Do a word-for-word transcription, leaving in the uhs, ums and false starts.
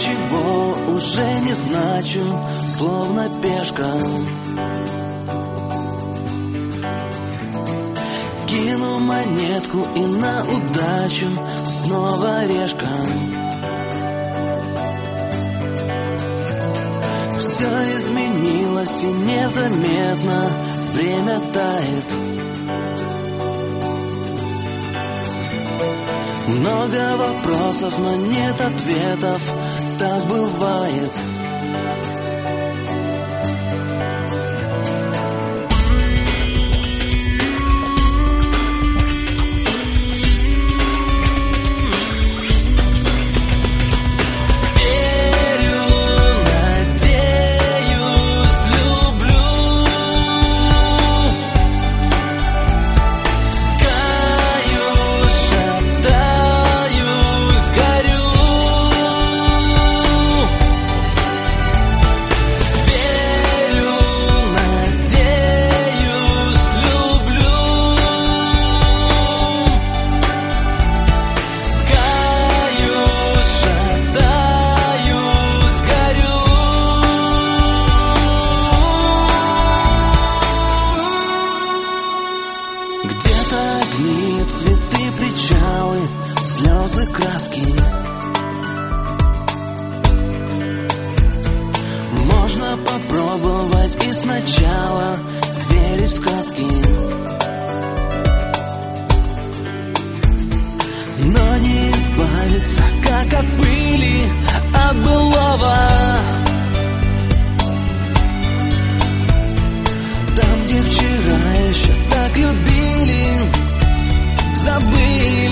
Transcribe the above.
ничего уже не значу, словно пешка. Кину монетку и на удачу снова решка. Все изменилось и незаметно время тает. Много вопросов, но нет ответов, так бывает. Где-то огни, цветы, причалы, слезы, краски. Можно попробовать и сначала верить в сказки, но не избавиться, как от пыли, от былого. Там, где вчера еще так любили, забыли.